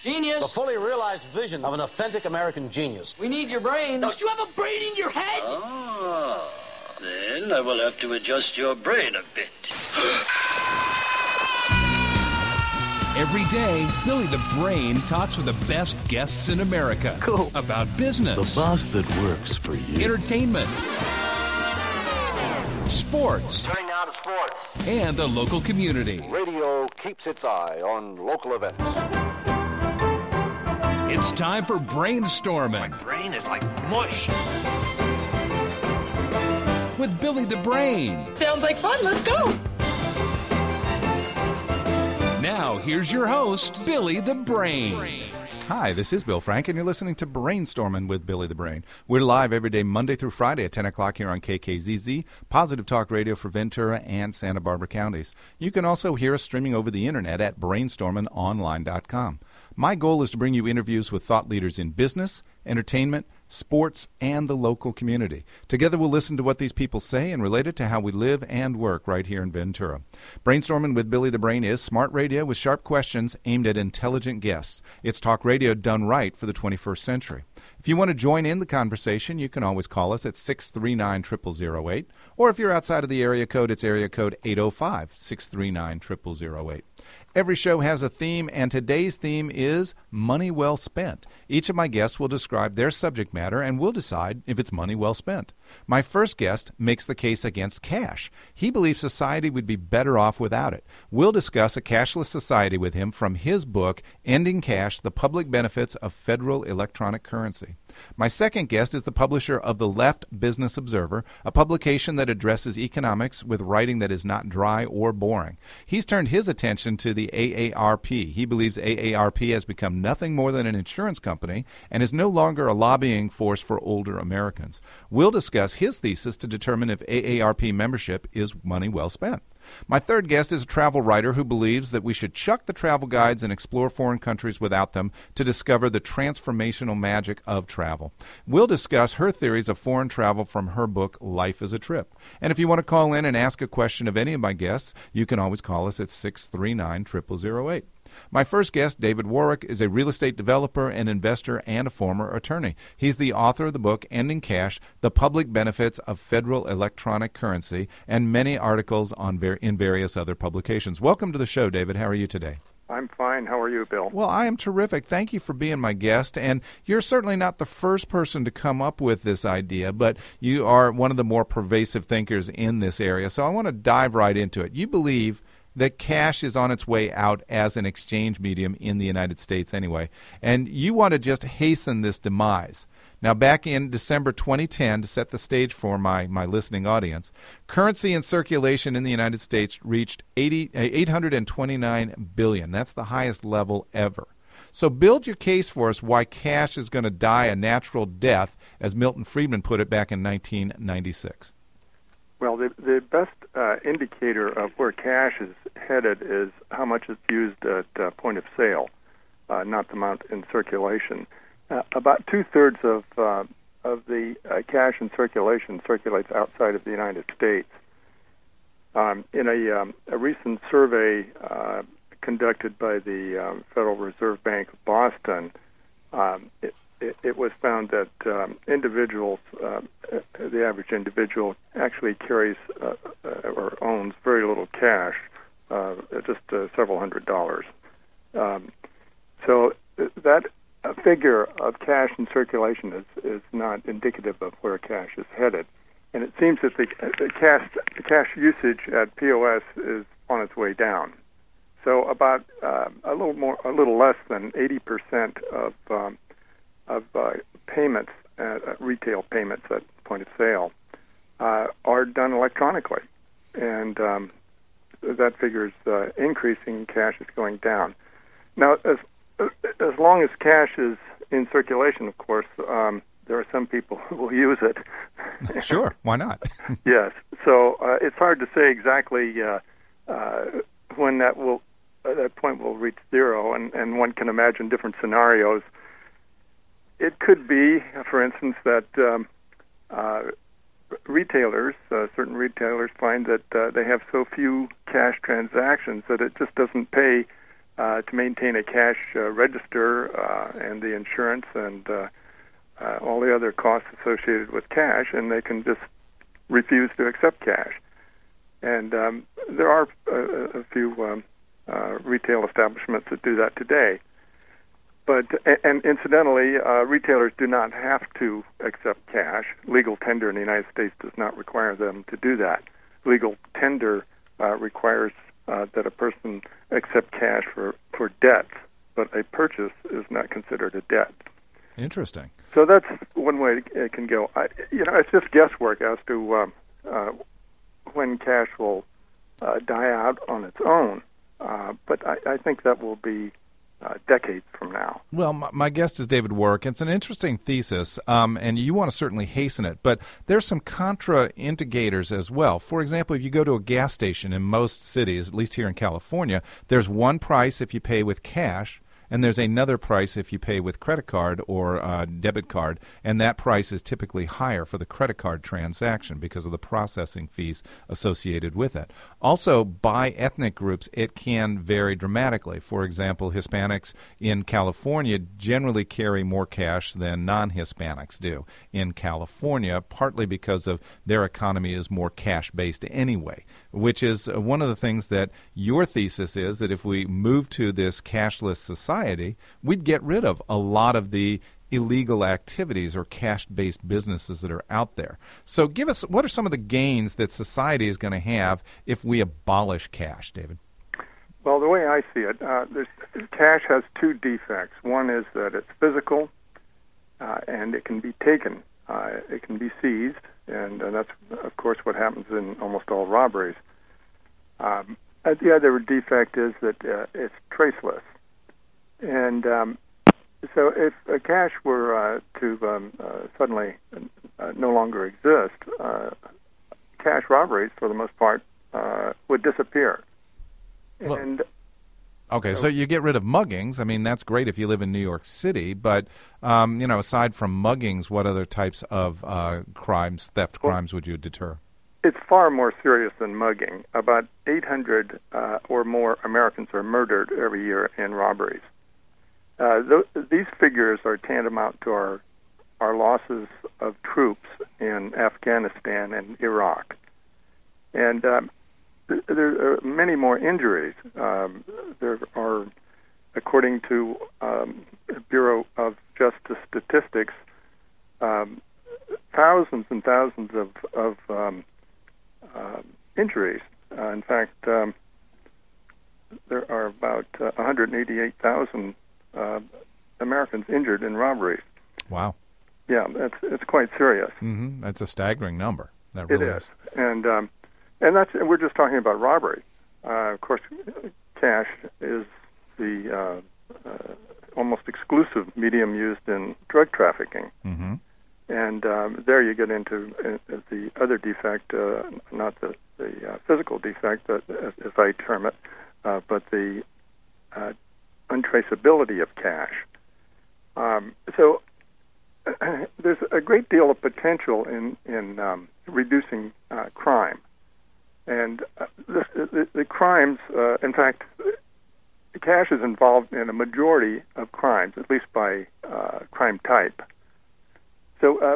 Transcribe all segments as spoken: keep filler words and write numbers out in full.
Genius. The fully realized vision of an authentic American genius. We need your brain. Don't you have a brain in your head? Ah, then I will have to adjust your brain a bit. Every day, Billy the Brain talks with the best guests in America. Cool. About business. The boss that works for you. Entertainment. Sports. Turning now to sports. And the local community. Radio keeps its eye on local events. It's time for Brainstorming. My brain is like mush. With Billy the Brain. Sounds like fun. Let's go. Now, here's your host, Billy the Brain. Hi, this is Bill Frank, and you're listening to Brainstorming with Billy the Brain. We're live every day, Monday through Friday at ten o'clock here on K K Z Z, Positive Talk Radio for Ventura and Santa Barbara counties. You can also hear us streaming over the internet at brainstorming online dot com. My goal is to bring you interviews with thought leaders in business, entertainment, sports, and the local community. Together we'll listen to what these people say and relate it to how we live and work right here in Ventura. Brainstorming with Billy the Brain is smart radio with sharp questions aimed at intelligent guests. It's talk radio done right for the twenty-first century. If you want to join in the conversation, you can always call us at six three nine, zero zero zero eight, or if you're outside of the area code, it's area code eight oh five, six three nine, zero zero zero eight. Every show has a theme, and today's theme is money well spent. Each of my guests will describe their subject matter, and we'll decide if it's money well spent. My first guest makes the case against cash. He believes society would be better off without it. We'll discuss a cashless society with him from his book, Ending Cash, The Public Benefits of Federal Electronic Currency. My second guest is the publisher of The Left Business Observer, a publication that addresses economics with writing that is not dry or boring. He's turned his attention to the A A R P. He believes A A R P has become nothing more than an insurance company and is no longer a lobbying force for older Americans. We'll discuss his thesis to determine if A A R P membership is money well spent. My third guest is a travel writer who believes that we should chuck the travel guides and explore foreign countries without them to discover the transformational magic of travel. We'll discuss her theories of foreign travel from her book, Life is a Trip. And if you want to call in and ask a question of any of my guests, you can always call us at six three nine, zero zero zero eight. My first guest, David Warwick, is a real estate developer, an investor, and a former attorney. He's the author of the book, Ending Cash, The Public Benefits of Federal Electronic Currency, and many articles on ver- in various other publications. Welcome to the show, David. How are you today? I'm fine. How are you, Bill? Well, I am terrific. Thank you for being my guest. And you're certainly not the first person to come up with this idea, but you are one of the more pervasive thinkers in this area. So I want to dive right into it. You believe that cash is on its way out as an exchange medium in the United States anyway, and you want to just hasten this demise. Now, back in December twenty ten, to set the stage for my, my listening audience, currency in circulation in the United States reached eight hundred twenty-nine billion dollars. That's the highest level ever. So build your case for us why cash is going to die a natural death, as Milton Friedman put it back in nineteen ninety-six. Well, the, the best uh, indicator of where cash is headed is how much is used at uh, point of sale, uh, not the amount in circulation. Uh, about two-thirds of uh, of the uh, cash in circulation circulates outside of the United States. Um, in a, um, a recent survey uh, conducted by the um, Federal Reserve Bank of Boston, um, it, it, it was found that um, individuals, uh, the average individual, actually carries uh, uh, or owns very little cash, uh, just uh, several hundred dollars. Um, so that a figure of cash in circulation is, is not indicative of where cash is headed. And it seems that the, the, cash, the cash usage at P O S is on its way down. So about uh, a little more, a little less than eighty percent of um, of uh, payments, uh, retail payments at point of sale, uh, are done electronically, and um, that figure is uh, increasing. Cash is going down. Now, as as long as cash is in circulation, of course, um, there are some people who will use it. Sure, why not? Yes. So uh, it's hard to say exactly uh, uh, when that will uh, that point will reach zero, and, and one can imagine different scenarios. It could be, for instance, that um, uh, retailers, uh, certain retailers, find that uh, they have so few cash transactions that it just doesn't pay uh, to maintain a cash uh, register uh, and the insurance and uh, uh, all the other costs associated with cash, and they can just refuse to accept cash. And um, there are a, a few um, uh, retail establishments that do that today. But and incidentally, uh, retailers do not have to accept cash. Legal tender in the United States does not require them to do that. Legal tender uh, requires uh, that a person accept cash for, for debts, but a purchase is not considered a debt. Interesting. So that's one way it can go. I, you know, it's just guesswork as to um, uh, when cash will uh, die out on its own. Uh, but I, I think that will be Uh, decades from now. Well, my, my guest is David Warwick. It's an interesting thesis, um, and you want to certainly hasten it, but there's some contra-indicators as well. For example, if you go to a gas station in most cities, at least here in California, there's one price if you pay with cash, and there's another price if you pay with credit card or uh, debit card, and that price is typically higher for the credit card transaction because of the processing fees associated with it. Also, by ethnic groups, it can vary dramatically. For example, Hispanics in California generally carry more cash than non-Hispanics do in California, partly because of their economy is more cash-based anyway, which is one of the things that your thesis is, that if we move to this cashless society, we'd get rid of a lot of the illegal activities or cash-based businesses that are out there. So give us, what are some of the gains that society is going to have if we abolish cash, David? Well, the way I see it, uh, there's, cash has two defects. One is that it's physical, uh, and it can be taken. Uh, it can be seized, and uh, that's, of course, what happens in almost all robberies. Um, the other defect is that uh, it's traceless. And um, so if uh, cash were uh, to um, uh, suddenly uh, no longer exist, uh, cash robberies, for the most part, uh, would disappear. Well, and okay, so you get rid of muggings. I mean, that's great if you live in New York City, but, um, you know, aside from muggings, what other types of uh, crimes, theft well, crimes would you deter? It's far more serious than mugging. About eight hundred uh, or more Americans are murdered every year in robberies. Uh, th- these figures are tantamount to our our losses of troops in Afghanistan and Iraq. And um, th- there are many more injuries. Um, there are, according to um, the Bureau of Justice Statistics, um, thousands and thousands of, of um, uh, injuries. Uh, in fact, um, there are about uh, one hundred eighty-eight thousand Uh, Americans injured in robberies. Wow. Yeah, that's it's quite serious. Mm-hmm. That's a staggering number. That It really is, and um, and that's and we're just talking about robbery. Uh, of course, cash is the uh, uh, almost exclusive medium used in drug trafficking, mm-hmm. and um, there you get into uh, the other defect, uh, not the the uh, physical defect, but as, as I term it, uh, but the uh, untraceability of cash. Um, so uh, there's a great deal of potential in in um, reducing uh, crime, and uh, the, the, the crimes. Uh, in fact, cash is involved in a majority of crimes, at least by uh, crime type. So uh,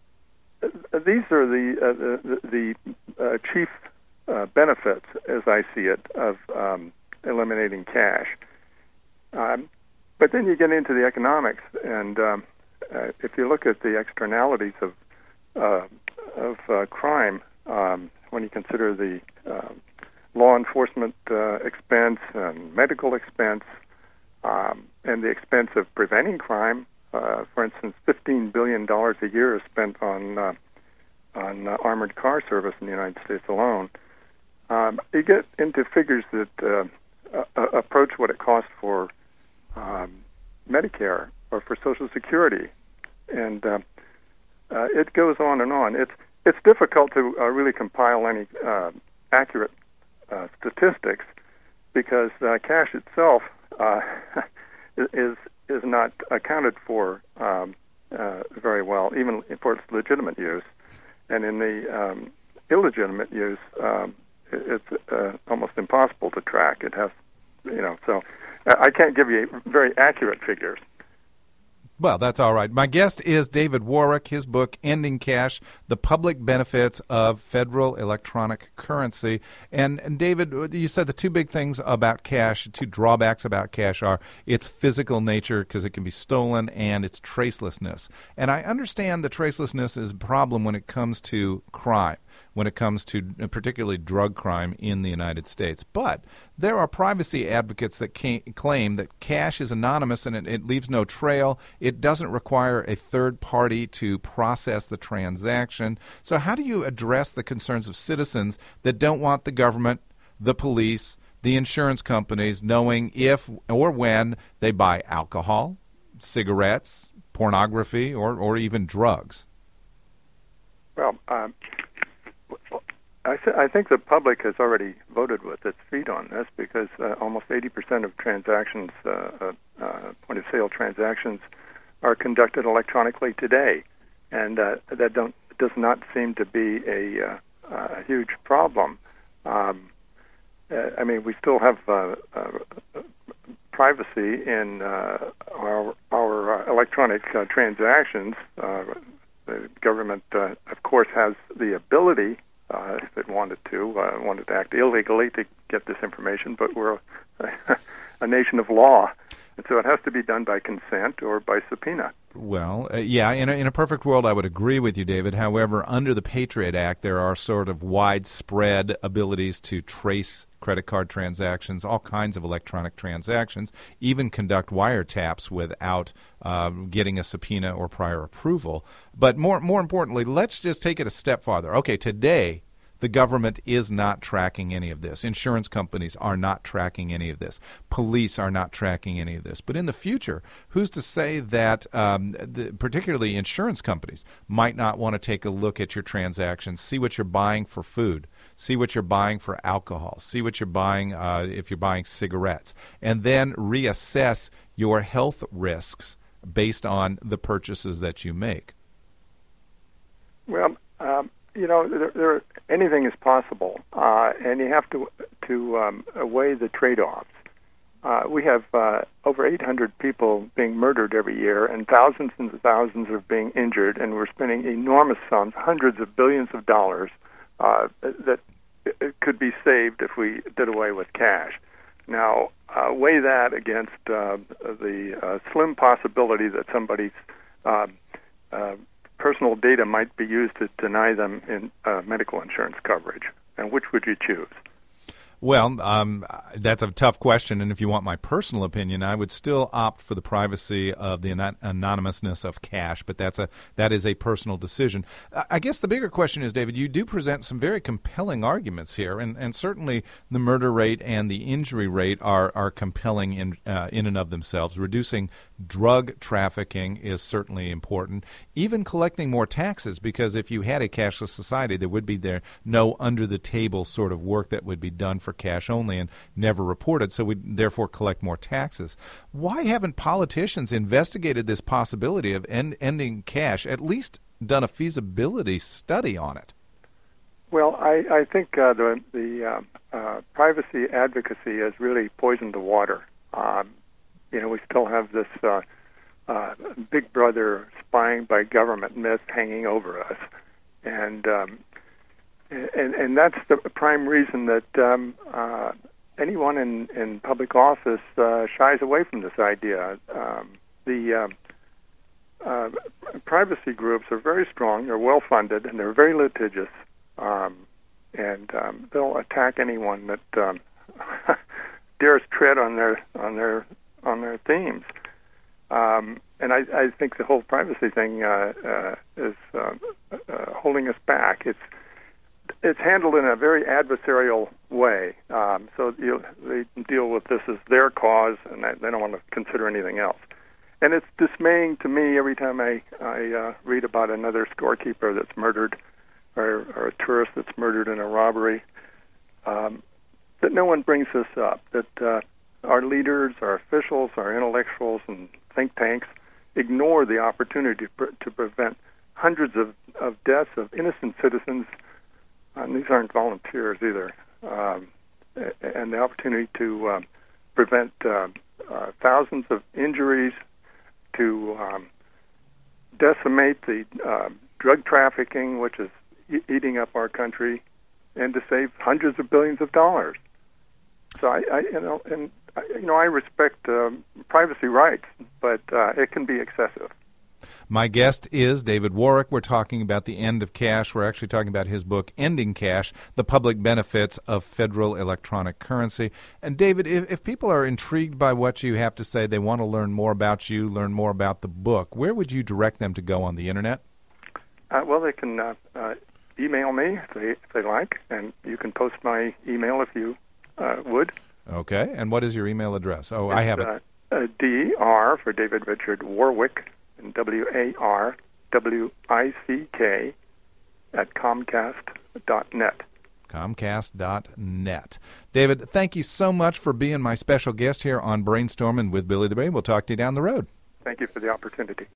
these are the uh, the, the uh, chief uh, benefits, as I see it, of um, eliminating cash. Um, but then you get into the economics, and um, uh, if you look at the externalities of uh, of uh, crime, um, when you consider the uh, law enforcement uh, expense and medical expense, um, and the expense of preventing crime, uh, for instance, fifteen billion dollars a year is spent on uh, on uh, armored car service in the United States alone. Um, you get into figures that uh, uh, approach what it costs for Um, Medicare or for Social Security, and uh, uh, it goes on and on. It's it's difficult to uh, really compile any uh, accurate uh, statistics because uh, cash itself uh, is is not accounted for um, uh, very well, even for its legitimate use, and in the um, illegitimate use, um, it's uh, almost impossible to track. It has you know, so I can't give you very accurate figures. Well, that's all right. My guest is David Warwick. His book, Ending Cash, The Public Benefits of Federal Electronic Currency. And, and David, you said the two big things about cash, two drawbacks about cash are its physical nature because it can be stolen and its tracelessness. And I understand the tracelessness is a problem when it comes to crime, when it comes to particularly drug crime in the United States. But there are privacy advocates that ca- claim that cash is anonymous and it, it leaves no trail. It doesn't require a third party to process the transaction. So how do you address the concerns of citizens that don't want the government, the police, the insurance companies knowing if or when they buy alcohol, cigarettes, pornography, or, or even drugs? Well, um, I, th- I think the public has already voted with its feet on this because uh, almost eighty percent of transactions, uh, uh, uh, point-of-sale transactions, are conducted electronically today, and uh, that don't does not seem to be a, uh, a huge problem. Um, uh, I mean, we still have uh, uh, privacy in uh, our, our uh, electronic uh, transactions. Uh, the government, uh, of course, has the ability, uh, if it wanted to, uh, wanted to act illegally to get this information, but we're a, a nation of law. And so it has to be done by consent or by subpoena. Well, uh, yeah, in a, in a perfect world, I would agree with you, David. However, under the Patriot Act, there are sort of widespread abilities to trace credit card transactions, all kinds of electronic transactions, even conduct wiretaps without uh, getting a subpoena or prior approval. But more, more importantly, let's just take it a step farther. Okay, today, the government is not tracking any of this. Insurance companies are not tracking any of this. Police are not tracking any of this. But in the future, who's to say that um, the, particularly insurance companies might not want to take a look at your transactions, see what you're buying for food, see what you're buying for alcohol, see what you're buying uh, if you're buying cigarettes, and then reassess your health risks based on the purchases that you make? Well, um, you know, there, there, anything is possible, uh, and you have to to um, weigh the trade-offs. Uh, we have uh, over eight hundred people being murdered every year, and thousands and thousands are being injured, and we're spending enormous sums, hundreds of billions of dollars, uh, that could be saved if we did away with cash. Now, uh, weigh that against uh, the uh, slim possibility that somebody's uh, uh, personal data might be used to deny them in uh, medical insurance coverage. And which would you choose? Well, um, that's a tough question, and if you want my personal opinion, I would still opt for the privacy of the anon- anonymousness of cash, but that's a that is a personal decision. I guess the bigger question is, David, you do present some very compelling arguments here, and, and certainly the murder rate and the injury rate are, are compelling in, uh, in and of themselves. Reducing drug trafficking is certainly important. Even collecting more taxes, because if you had a cashless society, there would be there no under-the-table sort of work that would be done for cash only and never reported, so we therefore collect more taxes. Why haven't politicians investigated this possibility of end, ending cash, at least done a feasibility study on it? Well, I, I think uh, the, the uh, uh, privacy advocacy has really poisoned the water. Um, you know, we still have this uh, uh, big brother spying by government myth hanging over us. And um, And, and that's the prime reason that um, uh, anyone in, in public office uh, shies away from this idea. Um, the uh, uh, privacy groups are very strong, they're well-funded, and they're very litigious. Um, and um, they'll attack anyone that um, dares tread on their on their on their themes. Um, and I, I think the whole privacy thing uh, uh, is uh, uh, holding us back. It's It's handled in a very adversarial way. Um, so you, they deal with this as their cause, and they don't want to consider anything else. And it's dismaying to me every time I, I uh, read about another storekeeper that's murdered or, or a tourist that's murdered in a robbery, um, that no one brings this up, that uh, our leaders, our officials, our intellectuals and think tanks ignore the opportunity to, pre- to prevent hundreds of, of deaths of innocent citizens. And these aren't volunteers either. Um, and the opportunity to um, prevent uh, uh, thousands of injuries, to um, decimate the uh, drug trafficking, which is e- eating up our country, and to save hundreds of billions of dollars. So I, I you know, and I, you know, I respect um, privacy rights, but uh, it can be excessive. My guest is David Warwick. We're talking about the end of cash. We're actually talking about his book, Ending Cash, The Public Benefits of Federal Electronic Currency. And David, if, if people are intrigued by what you have to say, they want to learn more about you, learn more about the book, where would you direct them to go on the Internet? Uh, well, they can uh, uh, email me if they, if they like, and you can post my email if you uh, would. Okay. And what is your email address? Oh, it's, I have it. Uh, uh, D R for David Richard Warwick, and W A R W I C K at Comcast dot net. Comcast dot net. David, thank you so much for being my special guest here on Brainstorming with Billy the Brain. We'll talk to you down the road. Thank you for the opportunity.